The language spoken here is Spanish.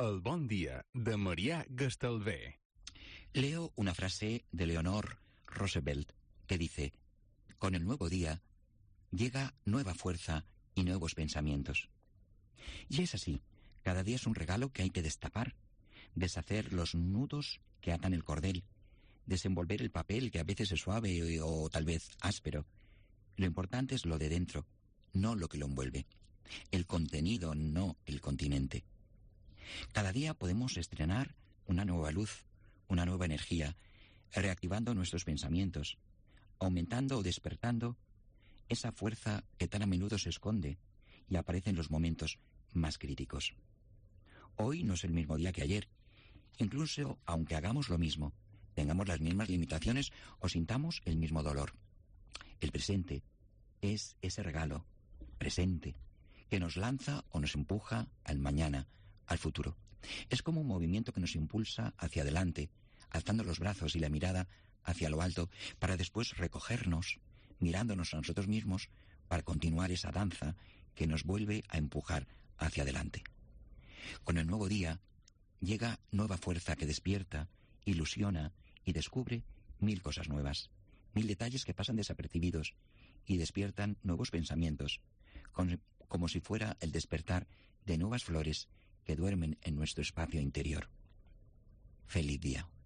El bon dia de Marià Gastalvé. Leo una frase de Leonor Roosevelt que dice: con el nuevo día llega nueva fuerza y nuevos pensamientos. Y es así, cada día es un regalo que hay que destapar, deshacer los nudos que atan el cordel, desenvolver el papel que a veces es suave o tal vez áspero. Lo importante es lo de dentro, no lo que lo envuelve. El contenido, no el continente. Cada día podemos estrenar una nueva luz, una nueva energía, reactivando nuestros pensamientos, aumentando o despertando esa fuerza que tan a menudo se esconde y aparece en los momentos más críticos. Hoy no es el mismo día que ayer. Incluso aunque hagamos lo mismo, tengamos las mismas limitaciones o sintamos el mismo dolor. El presente es ese regalo, presente, que nos lanza o nos empuja al mañana, al futuro. Es como un movimiento que nos impulsa hacia adelante, alzando los brazos y la mirada hacia lo alto, para después recogernos, mirándonos a nosotros mismos, para continuar esa danza que nos vuelve a empujar hacia adelante. Con el nuevo día llega nueva fuerza que despierta, ilusiona y descubre 1000 cosas nuevas, 1000 detalles que pasan desapercibidos y despiertan nuevos pensamientos, como si fuera el despertar de nuevas flores que duermen en nuestro espacio interior. Feliz día.